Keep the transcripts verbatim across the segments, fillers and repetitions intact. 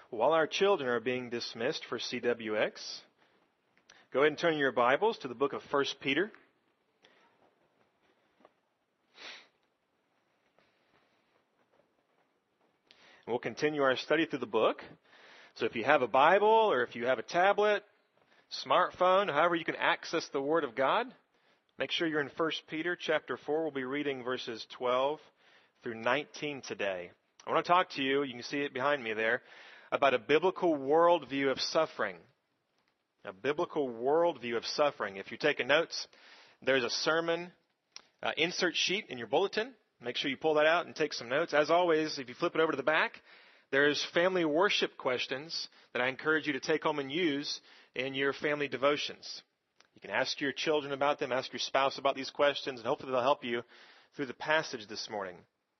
While our children are being dismissed for C W X, go ahead and turn your Bibles to the book of First Peter. We'll continue our study through the book. So if you have a Bible or if you have a tablet, smartphone, however you can access the Word of God, make sure you're in First Peter chapter four. We'll be reading verses twelve through nineteen today. I want to talk to you, you can see it behind me there, about a biblical worldview of suffering. A biblical worldview of suffering. If you're taking notes, there's a sermon uh, insert sheet in your bulletin. Make sure you pull that out and take some notes. As always, if you flip it over to the back, there's family worship questions that I encourage you to take home and use in your family devotions. You can ask your children about them, ask your spouse about these questions, and hopefully they'll help you through the passage this morning.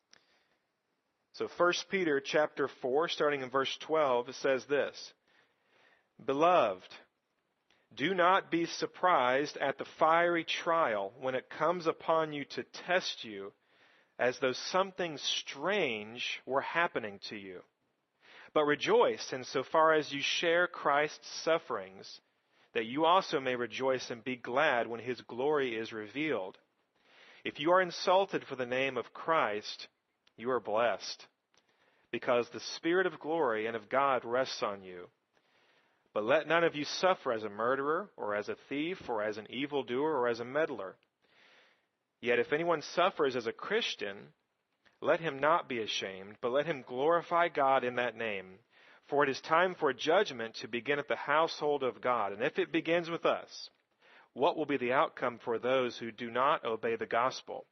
So First Peter chapter four, starting in verse twelve, it says this: Beloved, do not be surprised at the fiery trial when it comes upon you to test you, as though something strange were happening to you. But rejoice insofar as you share Christ's sufferings, that you also may rejoice and be glad when his glory is revealed. If you are insulted for the name of Christ, you are blessed, because the Spirit of glory and of God rests on you. But let none of you suffer as a murderer, or as a thief, or as an evildoer, or as a meddler. Yet if anyone suffers as a Christian, let him not be ashamed, but let him glorify God in that name. For it is time for judgment to begin at the household of God. And if it begins with us, what will be the outcome for those who do not obey the gospel?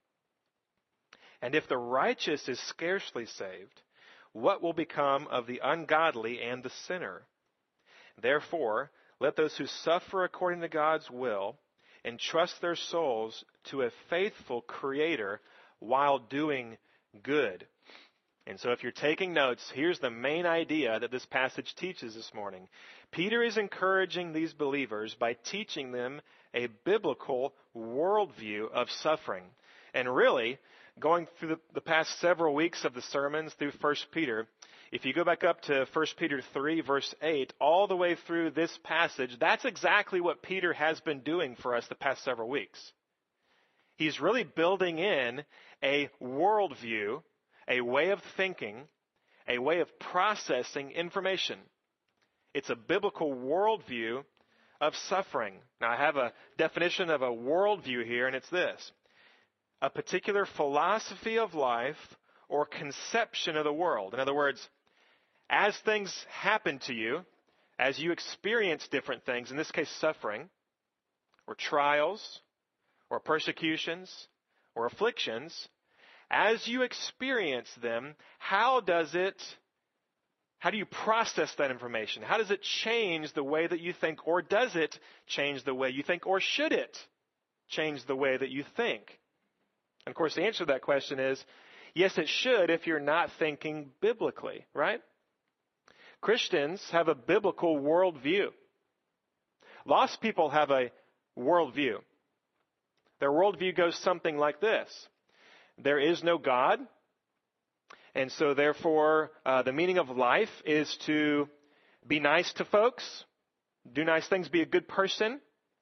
And if the righteous is scarcely saved, what will become of the ungodly and the sinner? Therefore, let those who suffer according to God's will entrust their souls to a faithful Creator while doing good. And so if you're taking notes, here's the main idea that this passage teaches this morning. Peter is encouraging these believers by teaching them a biblical worldview of suffering. And really, going through the, the past several weeks of the sermons through First Peter, if you go back up to First Peter three, verse eight, all the way through this passage, that's exactly what Peter has been doing for us the past several weeks. He's really building in a worldview, a way of thinking, a way of processing information. It's a biblical worldview of suffering. Now, I have a definition of a worldview here, and it's this: a particular philosophy of life or conception of the world. In other words, as things happen to you, as you experience different things, in this case suffering, or trials, or persecutions, or afflictions, as you experience them, how does it, how do you process that information? How does it change the way that you think? Or does it change the way you think? Or should it change the way that you think? And of course, the answer to that question is, yes, it should if you're not thinking biblically, right? Christians have a biblical worldview. Lost people have a worldview. Their worldview goes something like this: there is no God, and so therefore uh, the meaning of life is to be nice to folks, do nice things, be a good person,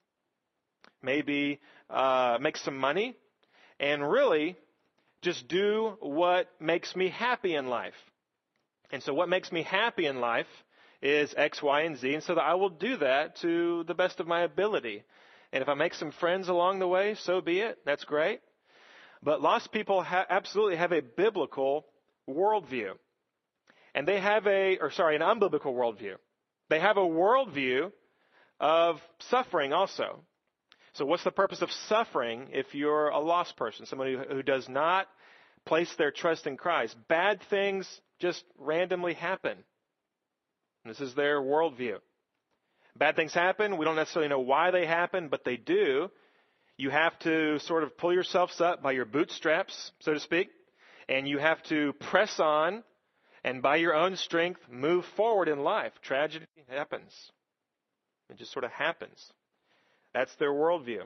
maybe uh, make some money, and really just do what makes me happy in life. And so what makes me happy in life is X, Y, and Z, and so that I will do that to the best of my ability. And if I make some friends along the way, so be it. That's great. But lost people ha- absolutely have a biblical worldview. And they have a, or sorry, an unbiblical worldview. They have a worldview of suffering also. So what's the purpose of suffering if you're a lost person, somebody who does not place their trust in Christ? Bad things just randomly happen. This is their worldview. Bad things happen. We don't necessarily know why they happen, but they do. You have to sort of pull yourselves up by your bootstraps, so to speak, and you have to press on and by your own strength move forward in life. Tragedy happens. It just sort of happens. That's their worldview.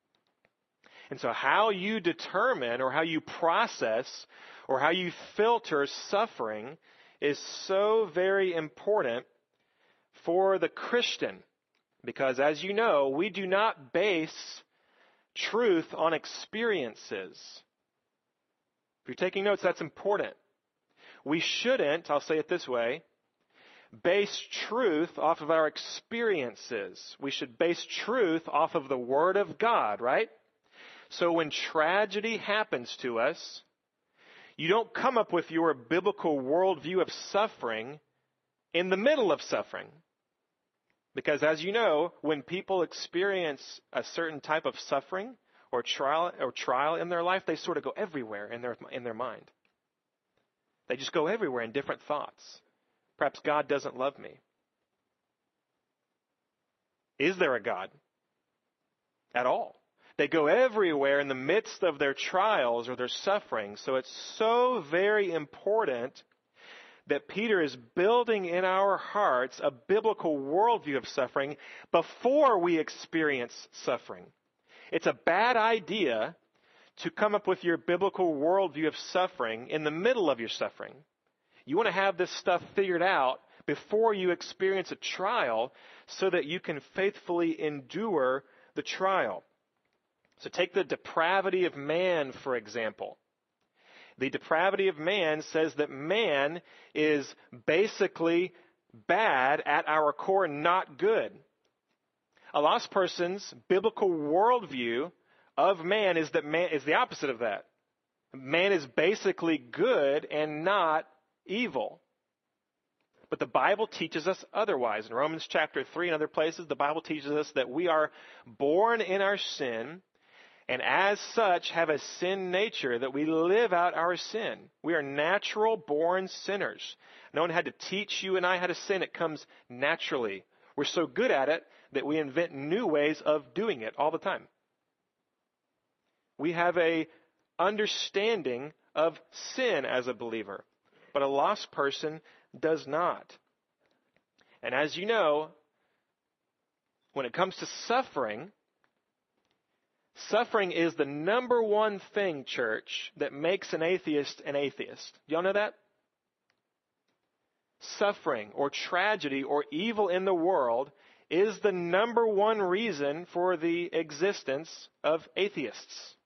And so how you determine or how you process or how you filter suffering is so very important for the Christian because, as you know, we do not base truth on experiences. If you're taking notes, that's important. We shouldn't, I'll say it this way, base truth off of our experiences. We should base truth off of the Word of God, right? So when tragedy happens to us, you don't come up with your biblical worldview of suffering in the middle of suffering. Because as you know, when people experience a certain type of suffering or trial or trial in their life, they sort of go everywhere in their in their mind. They just go everywhere in different thoughts. Perhaps God doesn't love me. Is there a God at all? They go everywhere in the midst of their trials or their suffering. So it's so very important that Peter is building in our hearts a biblical worldview of suffering before we experience suffering. It's a bad idea to come up with your biblical worldview of suffering in the middle of your suffering. You want to have this stuff figured out before you experience a trial so that you can faithfully endure the trial. So take the depravity of man, for example. The depravity of man says that man is basically bad at our core, not good. A lost person's biblical worldview of man is that man is the opposite of that. Man is basically good and not evil. But the Bible teaches us otherwise. In Romans chapter three and other places, the Bible teaches us that we are born in our sin and as such have a sin nature, that we live out our sin. We are natural born sinners. No one had to teach you and I how to sin. It comes naturally. We're so good at it that we invent new ways of doing it all the time. We have a understanding of sin as a believer, but a lost person does not. And as you know, when it comes to suffering, suffering is the number one thing, church, that makes an atheist an atheist. Do y'all know that? Suffering or tragedy or evil in the world is the number one reason for the existence of atheists.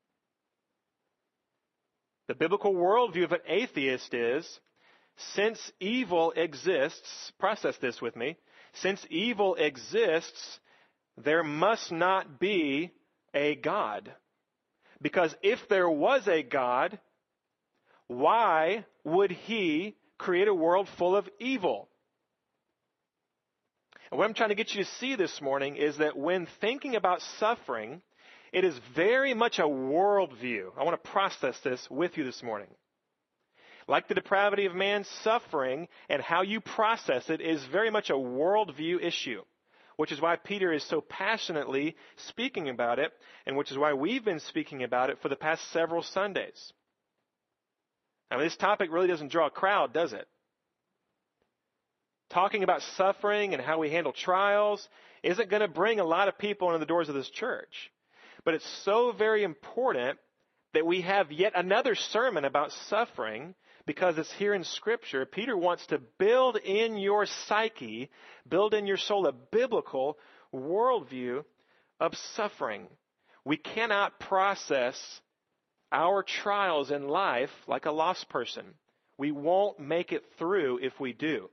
The biblical worldview of an atheist is, since evil exists, process this with me, since evil exists, there must not be a God. Because if there was a God, why would he create a world full of evil? And what I'm trying to get you to see this morning is that when thinking about suffering, it is very much a worldview. I want to process this with you this morning. Like the depravity of man, suffering and how you process it is very much a worldview issue, which is why Peter is so passionately speaking about it, and which is why we've been speaking about it for the past several Sundays. Now, this topic really doesn't draw a crowd, does it? Talking about suffering and how we handle trials isn't going to bring a lot of people into the doors of this church. But it's so very important that we have yet another sermon about suffering because it's here in Scripture. Peter wants to build in your psyche, build in your soul a biblical worldview of suffering. We cannot process our trials in life like a lost person. We won't make it through if we do.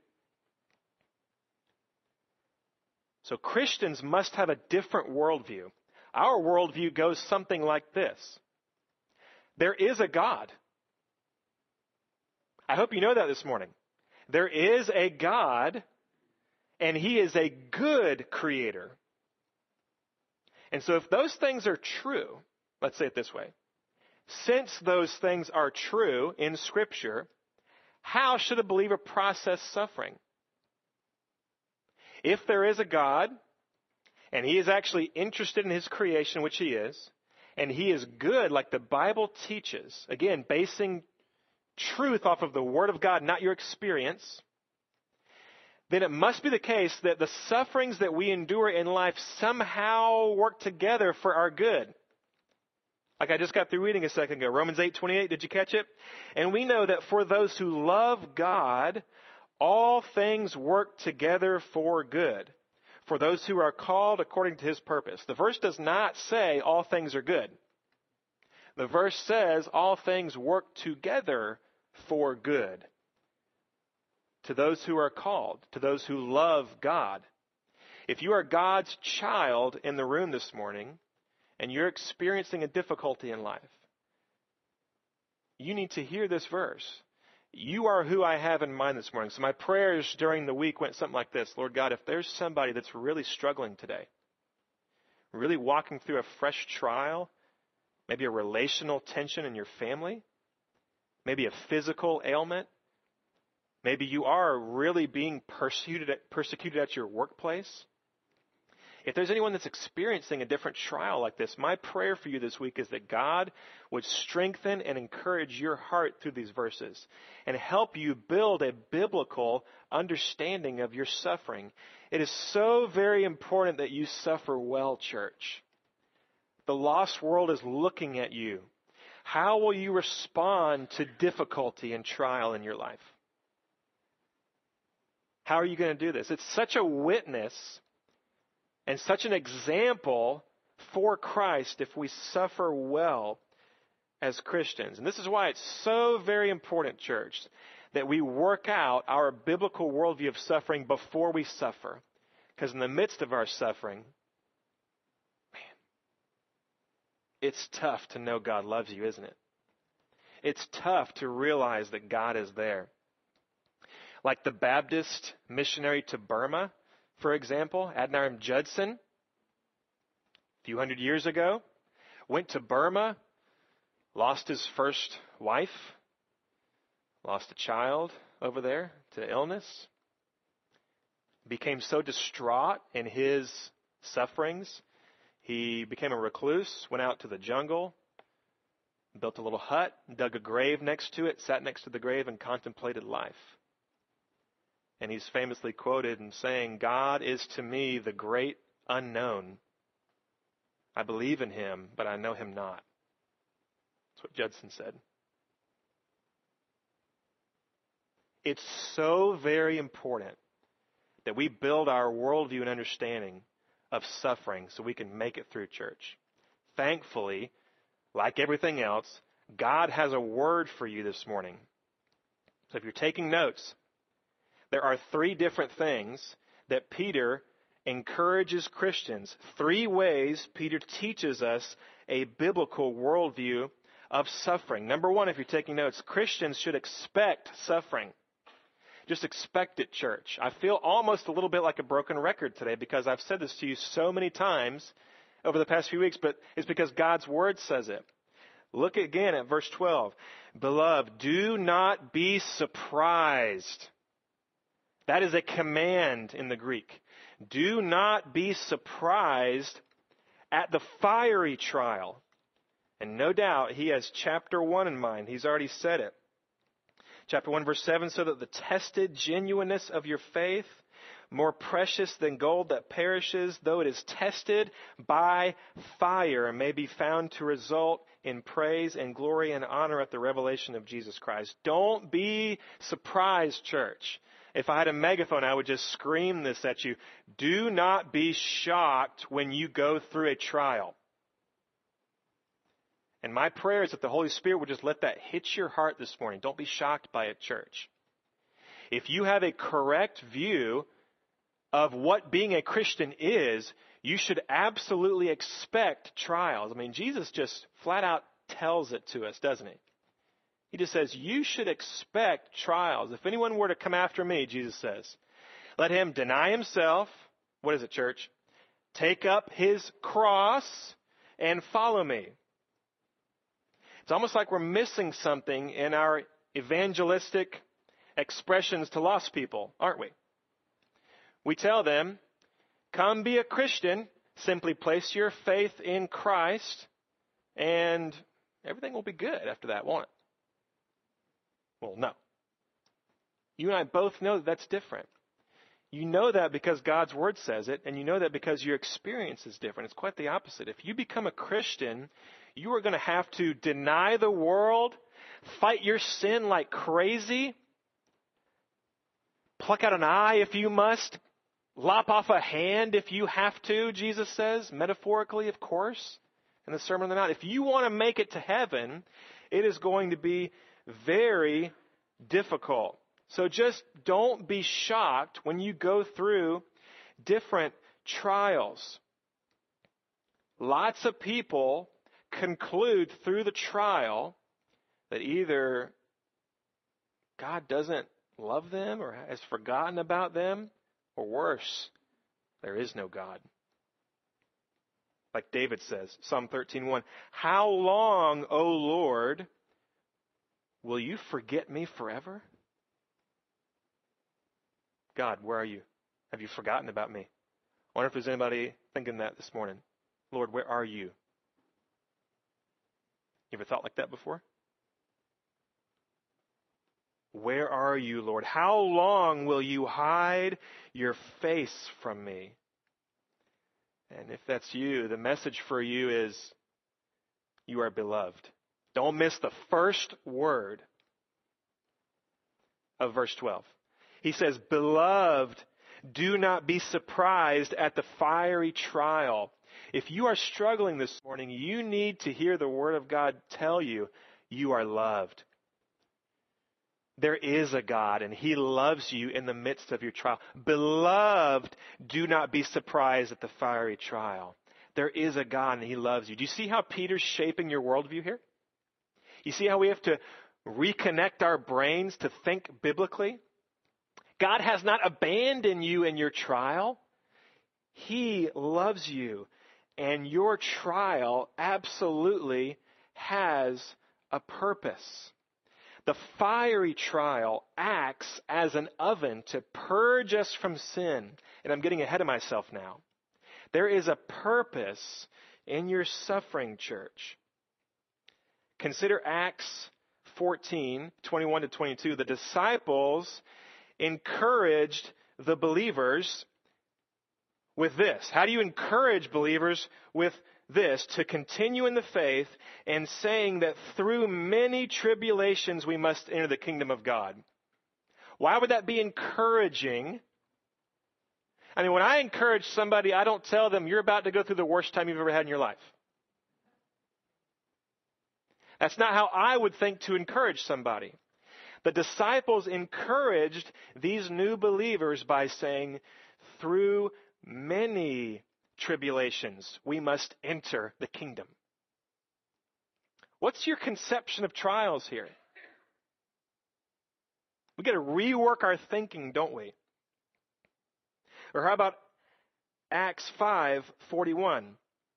So Christians must have a different worldview. Our worldview goes something like this. There is a God. I hope you know that this morning. There is a God, and he is a good creator. And so if those things are true, let's say it this way. Since those things are true in Scripture, how should a believer process suffering? If there is a God, and he is actually interested in his creation, which he is, and he is good like the Bible teaches, again, basing truth off of the Word of God, not your experience, then it must be the case that the sufferings that we endure in life somehow work together for our good. Like I just got through reading a second ago. Romans eight twenty-eight, did you catch it? And we know that for those who love God, all things work together for good. For those who are called according to his purpose. The verse does not say all things are good. The verse says all things work together for good. To those who are called, to those who love God. If you are God's child in the room this morning, and you're experiencing a difficulty in life, you need to hear this verse. You are who I have in mind this morning. So my prayers during the week went something like this. Lord God, if there's somebody that's really struggling today, really walking through a fresh trial, maybe a relational tension in your family, maybe a physical ailment, maybe you are really being persecuted at, persecuted at your workplace. If there's anyone that's experiencing a different trial like this, my prayer for you this week is that God would strengthen and encourage your heart through these verses and help you build a biblical understanding of your suffering. It is so very important that you suffer well, church. The lost world is looking at you. How will you respond to difficulty and trial in your life? How are you going to do this? It's such a witness and such an example for Christ if we suffer well as Christians. And this is why it's so very important, church, that we work out our biblical worldview of suffering before we suffer. Because in the midst of our suffering, man, it's tough to know God loves you, isn't it? It's tough to realize that God is there. Like the Baptist missionary to Burma, for example, Adoniram Judson, a few hundred years ago, went to Burma, lost his first wife, lost a child over there to illness, became so distraught in his sufferings, he became a recluse, went out to the jungle, built a little hut, dug a grave next to it, sat next to the grave, and contemplated life. And he's famously quoted in saying, God is to me the great unknown. I believe in him, but I know him not. That's what Judson said. It's so very important that we build our worldview and understanding of suffering so we can make it through, church. Thankfully, like everything else, God has a word for you this morning. So if you're taking notes, there are three different things that Peter encourages Christians. Three ways Peter teaches us a biblical worldview of suffering. Number one, if you're taking notes, Christians should expect suffering. Just expect it, church. I feel almost a little bit like a broken record today because I've said this to you so many times over the past few weeks, but it's because God's word says it. Look again at verse twelve. Beloved, do not be surprised. That is a command in the Greek. Do not be surprised at the fiery trial. And no doubt he has chapter one in mind. He's already said it. Chapter one, verse seven, so that the tested genuineness of your faith, more precious than gold that perishes, though it is tested by fire, may be found to result in praise and glory and honor at the revelation of Jesus Christ. Don't be surprised, church. If I had a megaphone, I would just scream this at you. Do not be shocked when you go through a trial. And my prayer is that the Holy Spirit would just let that hit your heart this morning. Don't be shocked by it, church. If you have a correct view of what being a Christian is, you should absolutely expect trials. I mean, Jesus just flat out tells it to us, doesn't he? He just says, you should expect trials. If anyone were to come after me, Jesus says, let him deny himself. What is it, church? Take up his cross and follow me. It's almost like we're missing something in our evangelistic expressions to lost people, aren't we? We tell them, come be a Christian, simply place your faith in Christ, and everything will be good after that, won't it? Well, no. You and I both know that that's different. You know that because God's word says it, and you know that because your experience is different. It's quite the opposite. If you become a Christian, You are going to have to deny the world, fight your sin like crazy, pluck out an eye if you must, lop off a hand if you have to, Jesus says, metaphorically, of course, in the Sermon on the Mount. If you want to make it to heaven, it is going to be very difficult. So just don't be shocked when you go through different trials. Lots of people conclude through the trial that either God doesn't love them or has forgotten about them, or worse, there is no God. Like David says, Psalm thirteen one, how long, O Lord, will you forget me forever? God, where are you? Have you forgotten about me? I wonder if there's anybody thinking that this morning. Lord, where are you? You ever thought like that before? Where are you, Lord? How long will you hide your face from me? And if that's you, the message for you is you are beloved. Don't miss the first word of verse twelve. He says, beloved, do not be surprised at the fiery trial. If you are struggling this morning, you need to hear the Word of God tell you, you are loved. There is a God, and He loves you in the midst of your trial. Beloved, do not be surprised at the fiery trial. There is a God, and He loves you. Do you see how Peter's shaping your worldview here? You see how we have to reconnect our brains to think biblically? God has not abandoned you in your trial. He loves you. And your trial absolutely has a purpose. The fiery trial acts as an oven to purge us from sin. And I'm getting ahead of myself now. There is a purpose in your suffering, church. Consider Acts fourteen, twenty-one to twenty-two. The disciples encouraged the believers with this. How do you encourage believers with this? To continue in the faith and saying that through many tribulations we must enter the kingdom of God. Why would that be encouraging? I mean, when I encourage somebody, I don't tell them you're about to go through the worst time you've ever had in your life. That's not how I would think to encourage somebody. The disciples encouraged these new believers by saying, through many tribulations, we must enter the kingdom. What's your conception of trials here? We got to rework our thinking, don't we? Or how about Acts five forty-one?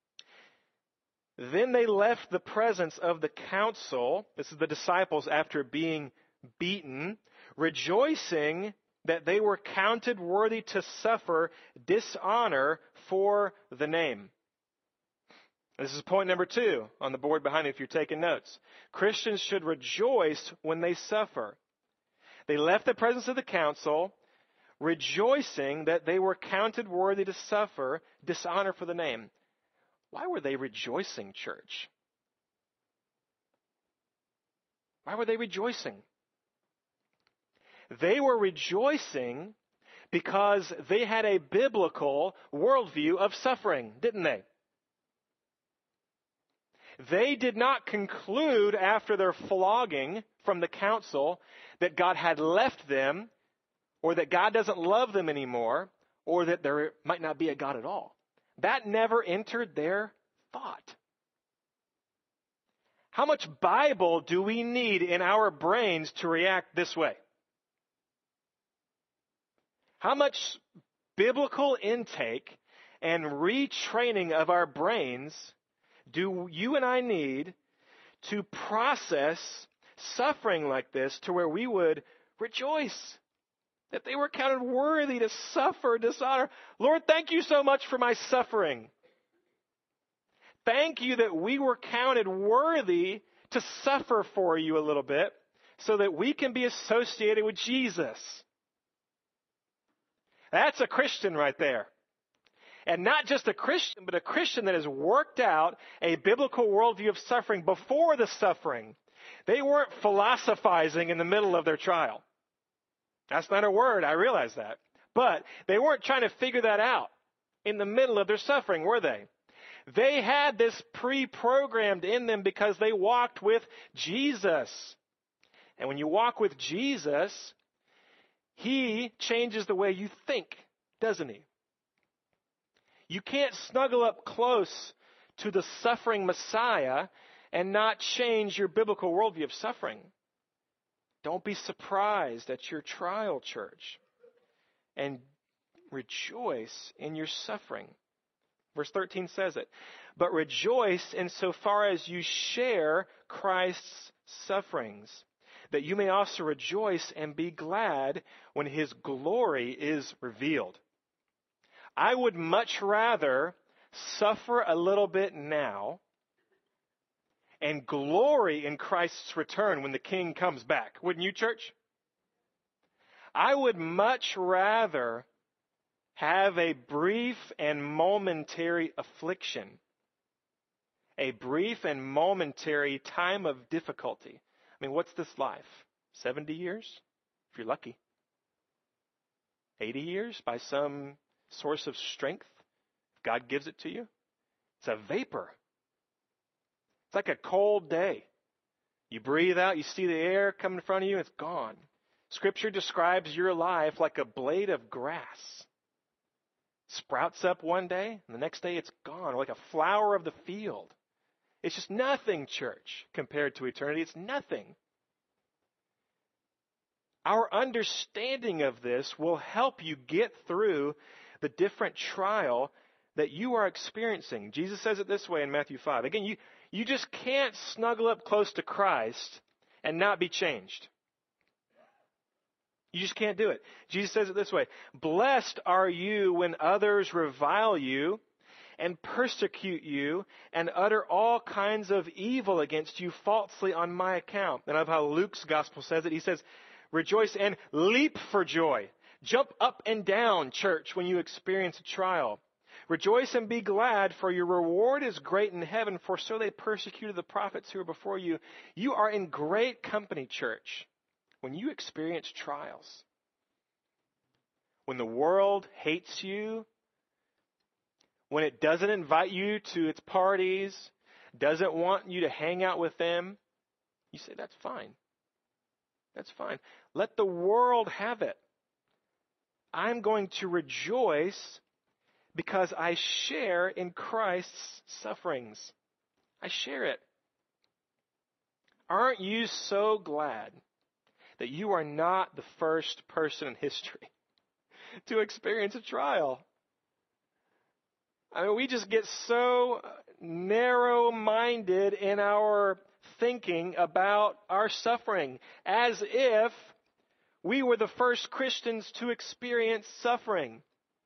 Then they left the presence of the council, this is the disciples after being beaten, rejoicing that they were counted worthy to suffer dishonor for the name. This is point number two on the board behind me if you're taking notes. Christians should rejoice when they suffer. They left the presence of the council, rejoicing that they were counted worthy to suffer dishonor for the name. Why were they rejoicing, church? Why were they rejoicing? They were rejoicing because they had a biblical worldview of suffering, didn't they? They did not conclude after their flogging from the council that God had left them, or that God doesn't love them anymore, or that there might not be a God at all. That never entered their thought. How much Bible do we need in our brains to react this way? How much biblical intake and retraining of our brains do you and I need to process suffering like this to where we would rejoice that they were counted worthy to suffer dishonor? Lord, thank you so much for my suffering. Thank you that we were counted worthy to suffer for you a little bit so that we can be associated with Jesus. That's a Christian right there. And not just a Christian, but a Christian that has worked out a biblical worldview of suffering before the suffering. They weren't philosophizing in the middle of their trial. That's not a word, I realize that. But they weren't trying to figure that out in the middle of their suffering, were they? They had this pre-programmed in them because they walked with Jesus. And when you walk with Jesus, He changes the way you think, doesn't He? You can't snuggle up close to the suffering Messiah and not change your biblical worldview of suffering. Don't be surprised at your trial, church, and rejoice in your suffering. Verse thirteen says it. But rejoice insofar as you share Christ's sufferings, that you may also rejoice and be glad when His glory is revealed. I would much rather suffer a little bit now and glory in Christ's return when the King comes back. Wouldn't you, church? I would much rather have a brief and momentary affliction, a brief and momentary time of difficulty. I mean, what's this life? seventy years? If you're lucky. eighty years by some source of strength? God gives it to you. It's a vapor. It's like a cold day. You breathe out, you see the air come in front of you, it's gone. Scripture describes your life like a blade of grass. Sprouts up one day, and the next day it's gone, like a flower of the field. It's just nothing, church, compared to eternity. It's nothing. Our understanding of this will help you get through the different trial that you are experiencing. Jesus says it this way in Matthew five. Again, you, you just can't snuggle up close to Christ and not be changed. You just can't do it. Jesus says it this way. Blessed are you when others revile you and persecute you and utter all kinds of evil against you falsely on my account. And I love how Luke's gospel says it. He says, rejoice and leap for joy. Jump up and down, church, when you experience a trial. Rejoice and be glad, for your reward is great in heaven, for so they persecuted the prophets who were before you. You are in great company, church, when you experience trials. When the world hates you, when it doesn't invite you to its parties, doesn't want you to hang out with them, you say, that's fine. That's fine. Let the world have it. I'm going to rejoice because I share in Christ's sufferings. I share it. Aren't you so glad that you are not the first person in history to experience a trial? I mean, we just get so narrow-minded in our thinking about our suffering, as if we were the first Christians to experience suffering.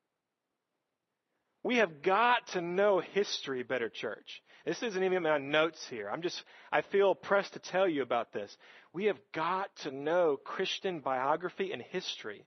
We have got to know history better, church. This isn't even in my notes here. I'm just, I feel pressed to tell you about this. We have got to know Christian biography and history.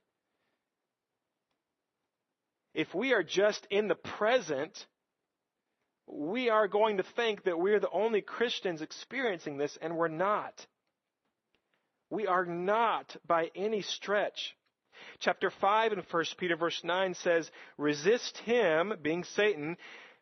If we are just in the present, we are going to think that we're the only Christians experiencing this, and we're not. We are not by any stretch. Chapter five in First Peter verse nine says, resist him, being Satan,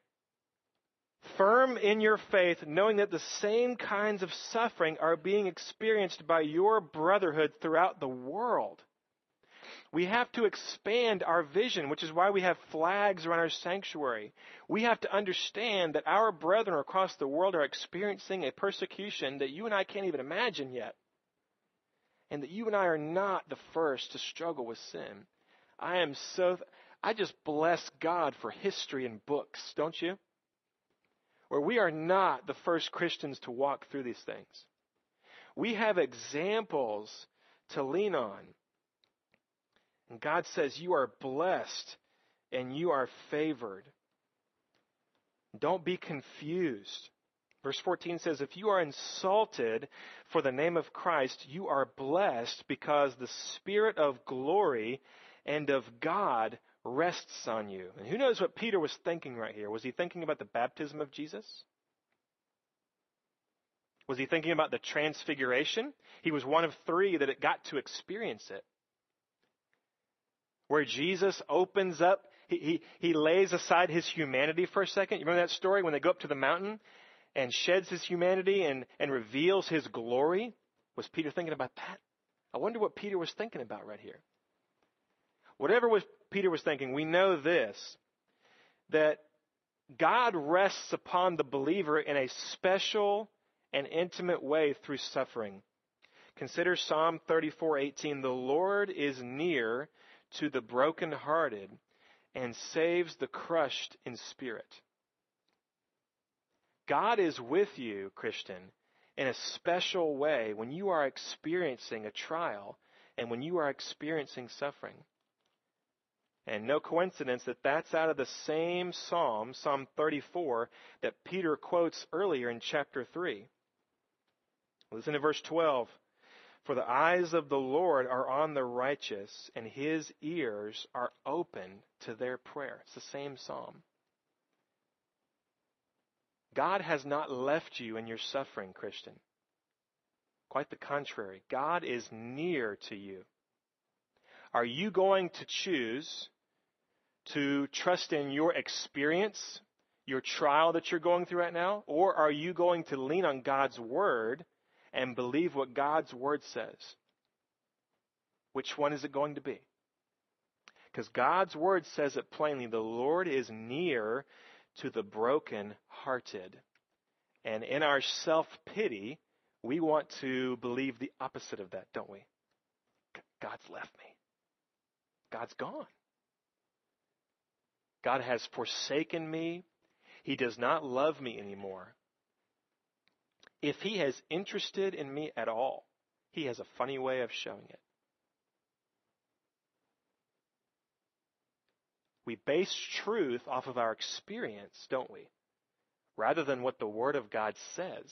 firm in your faith, knowing that the same kinds of suffering are being experienced by your brotherhood throughout the world. We have to expand our vision, which is why we have flags around our sanctuary. We have to understand that our brethren across the world are experiencing a persecution that you and I can't even imagine yet. And that you and I are not the first to struggle with sin. I am so, I just bless God for history and books, don't you? Where we are not the first Christians to walk through these things. We have examples to lean on. And God says you are blessed and you are favored. Don't be confused. Verse fourteen says, if you are insulted for the name of Christ, you are blessed because the Spirit of glory and of God rests on you. And who knows what Peter was thinking right here? Was he thinking about the baptism of Jesus? Was he thinking about the transfiguration? He was one of three that it got to experience it. Where Jesus opens up, he, he, he lays aside his humanity for a second. You remember that story when they go up to the mountain and sheds his humanity and, and reveals his glory? Was Peter thinking about that? I wonder what Peter was thinking about right here. Whatever was Peter was thinking, we know this, that God rests upon the believer in a special and intimate way through suffering. Consider Psalm thirty-four eighteen. The Lord is near to the brokenhearted and saves the crushed in spirit. God is with you, Christian, in a special way when you are experiencing a trial and when you are experiencing suffering. And no coincidence that that's out of the same Psalm, Psalm thirty-four, that Peter quotes earlier in chapter three. Listen to verse twelve. For the eyes of the Lord are on the righteous, and his ears are open to their prayer. It's the same Psalm. God has not left you in your suffering, Christian. Quite the contrary. God is near to you. Are you going to choose to trust in your experience, your trial that you're going through right now? Or are you going to lean on God's word and believe what God's word says? Which one is it going to be? Because God's word says it plainly. The Lord is near to the brokenhearted. And in our self-pity, we want to believe the opposite of that, don't we? God's left me. God's gone. God has forsaken me. He does not love me anymore. If he is interested in me at all, he has a funny way of showing it. We base truth off of our experience, don't we? Rather than what the Word of God says.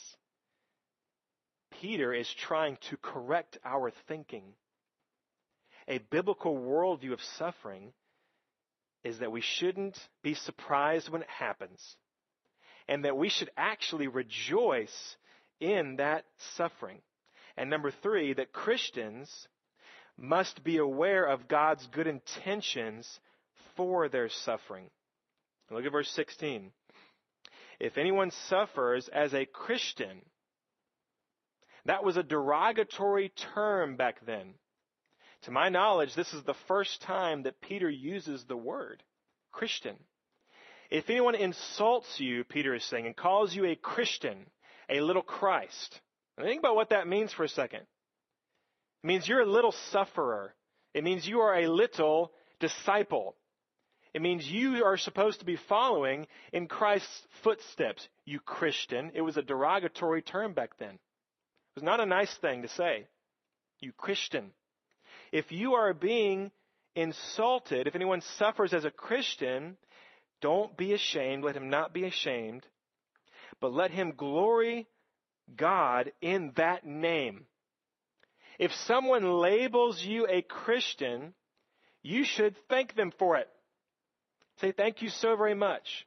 Peter is trying to correct our thinking. A biblical worldview of suffering is that we shouldn't be surprised when it happens, and that we should actually rejoice in that suffering. And number three, that Christians must be aware of God's good intentions for their suffering. Look at verse sixteen. If anyone suffers as a Christian, that was a derogatory term back then. To my knowledge, this is the first time that Peter uses the word Christian. If anyone insults you, Peter is saying, and calls you a Christian, a little Christ. Now think about what that means for a second. It means you're a little sufferer. It means you are a little disciple. It means you are supposed to be following in Christ's footsteps, you Christian. It was a derogatory term back then. It was not a nice thing to say, you Christian. If you are being insulted, if anyone suffers as a Christian, don't be ashamed. Let him not be ashamed, but let him glory God in that name. If someone labels you a Christian, you should thank them for it. Say, thank you so very much.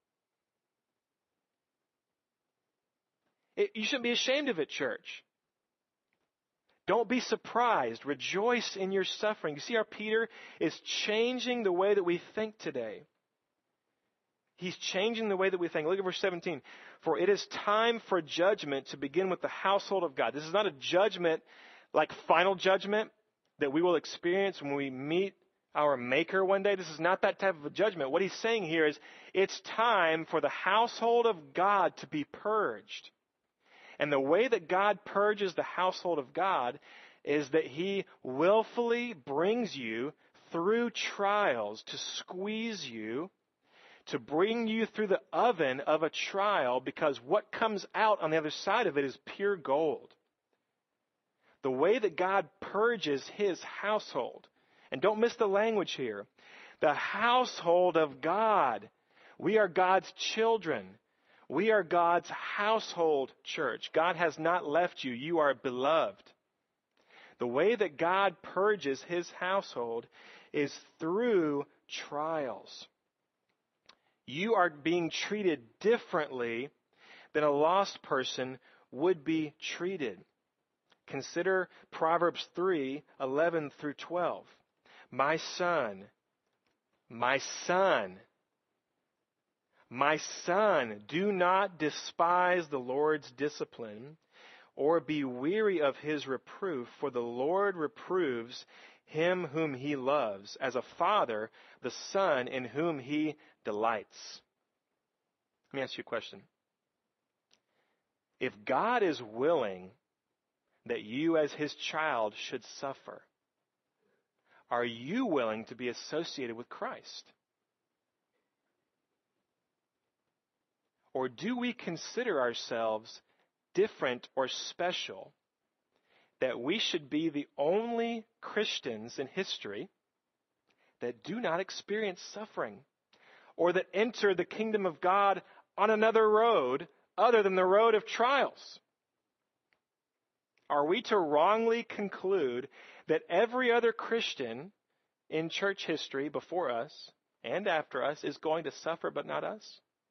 It, you shouldn't be ashamed of it, church. Don't be surprised. Rejoice in your suffering. You see how Peter is changing the way that we think today. He's changing the way that we think. Look at verse seventeen. For it is time for judgment to begin with the household of God. This is not a judgment like final judgment that we will experience when we meet our Maker one day. This is not that type of a judgment. What he's saying here is it's time for the household of God to be purged. And the way that God purges the household of God is that he willfully brings you through trials to squeeze you, to bring you through the oven of a trial, because what comes out on the other side of it is pure gold. The way that God purges his household, and don't miss the language here, the household of God. We are God's children. We are God's household, church. God has not left you. You are beloved. The way that God purges his household is through trials. You are being treated differently than a lost person would be treated. Consider Proverbs three, eleven through twelve. My son, my son, my son, do not despise the Lord's discipline or be weary of his reproof, for the Lord reproves him whom he loves, as a father the son in whom he delights. Let me ask you a question. If God is willing that you as his child should suffer, are you willing to be associated with Christ? Or do we consider ourselves different or special, that we should be the only Christians in history that do not experience suffering, or that enter the kingdom of God on another road other than the road of trials? Are we to wrongly conclude that every other Christian in church history before us and after us is going to suffer but not us?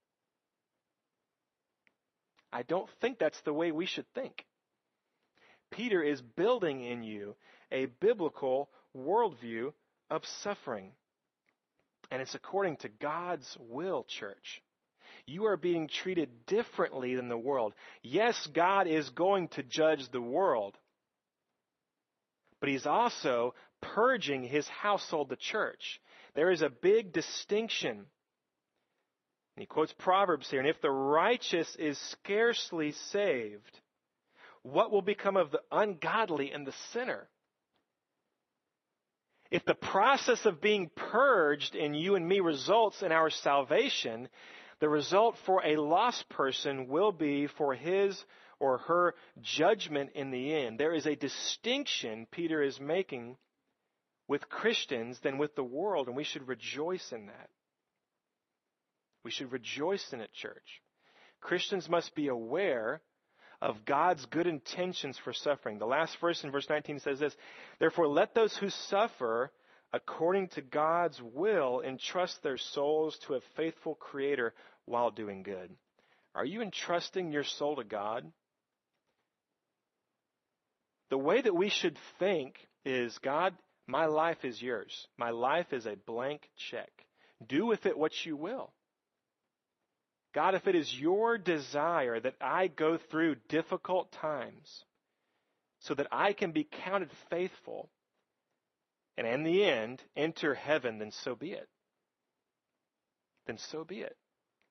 I don't think that's the way we should think. Peter is building in you a biblical worldview of suffering. And it's according to God's will, church. You are being treated differently than the world. Yes, God is going to judge the world, but he's also purging his household, the church. There is a big distinction. And he quotes Proverbs here, and if the righteous is scarcely saved, what will become of the ungodly and the sinner? If the process of being purged in you and me results in our salvation, the result for a lost person will be for his or her judgment in the end. There is a distinction Peter is making with Christians than with the world, and we should rejoice in that. We should rejoice in it, church. Christians must be aware of God's good intentions for suffering. The last verse in verse nineteen says this, therefore let those who suffer according to God's will entrust their souls to a faithful Creator while doing good. Are you entrusting your soul to God? The way that we should think is, God, my life is yours. My life is a blank check. Do with it what you will. God, if it is your desire that I go through difficult times so that I can be counted faithful and in the end enter heaven, then so be it. Then so be it.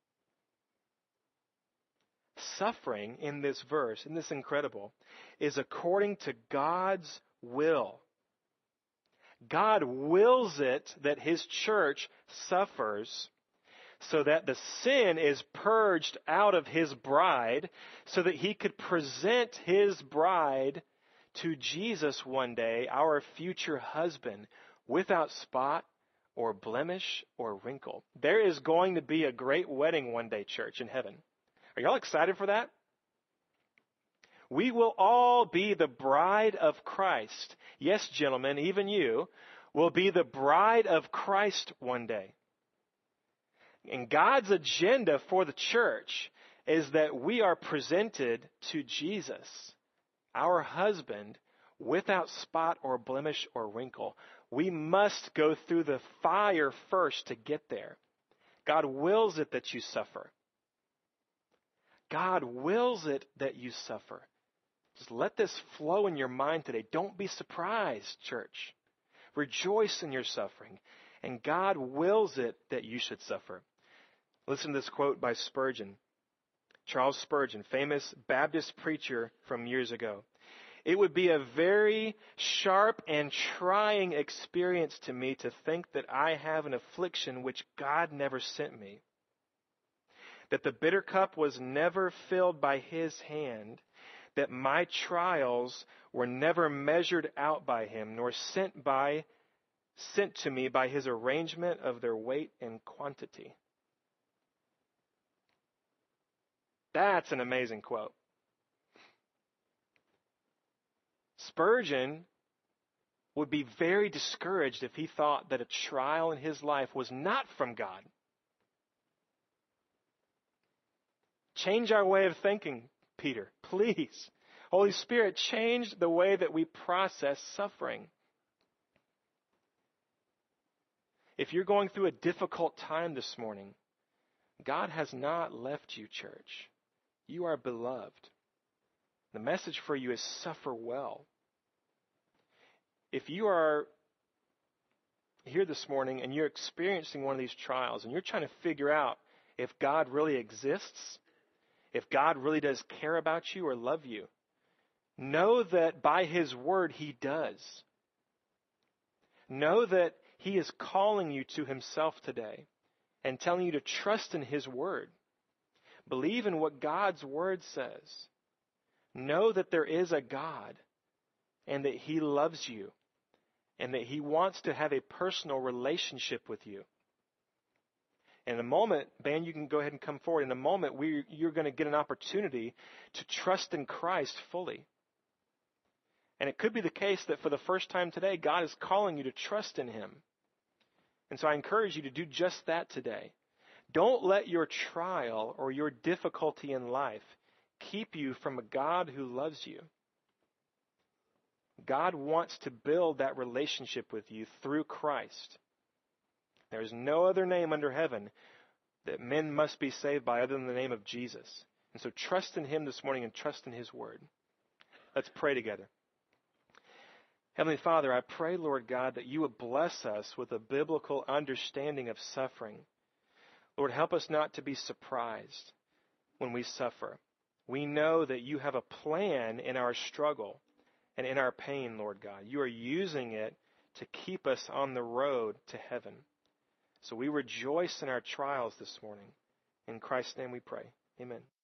Suffering in this verse, in this incredible, is according to God's will. God wills it that his church suffers so that the sin is purged out of his bride, so that he could present his bride to Jesus one day, our future husband, without spot or blemish or wrinkle. There is going to be a great wedding one day, church, in heaven. Are y'all excited for that? We will all be the bride of Christ. Yes, gentlemen, even you will be the bride of Christ one day. And God's agenda for the church is that we are presented to Jesus, our husband, without spot or blemish or wrinkle. We must go through the fire first to get there. God wills it that you suffer. God wills it that you suffer. Just let this flow in your mind today. Don't be surprised, church. Rejoice in your suffering. And God wills it that you should suffer. Listen to this quote by Spurgeon. Charles Spurgeon, famous Baptist preacher from years ago. It would be a very sharp and trying experience to me to think that I have an affliction which God never sent me. That the bitter cup was never filled by his hand. That my trials were never measured out by him, nor sent by sent to me by his arrangement of their weight and quantity. That's an amazing quote. Spurgeon would be very discouraged if he thought that a trial in his life was not from God. Change our way of thinking, Peter, please. Holy Spirit, change the way that we process suffering. If you're going through a difficult time this morning, God has not left you, church. You are beloved. The message for you is suffer well. If you are here this morning and you're experiencing one of these trials and you're trying to figure out if God really exists, if God really does care about you or love you, know that by His word He does. Know that He is calling you to Himself today and telling you to trust in His word. Believe in what God's word says. Know that there is a God and that He loves you and that He wants to have a personal relationship with you. In a moment, Ben, you can go ahead and come forward. In a moment, we, you're going to get an opportunity to trust in Christ fully. And it could be the case that for the first time today, God is calling you to trust in Him. And so I encourage you to do just that today. Don't let your trial or your difficulty in life keep you from a God who loves you. God wants to build that relationship with you through Christ. There is no other name under heaven that men must be saved by other than the name of Jesus. And so trust in Him this morning and trust in His word. Let's pray together. Heavenly Father, I pray, Lord God, that you would bless us with a biblical understanding of suffering. Lord, help us not to be surprised when we suffer. We know that you have a plan in our struggle and in our pain, Lord God. You are using it to keep us on the road to heaven. So we rejoice in our trials this morning. In Christ's name we pray. Amen.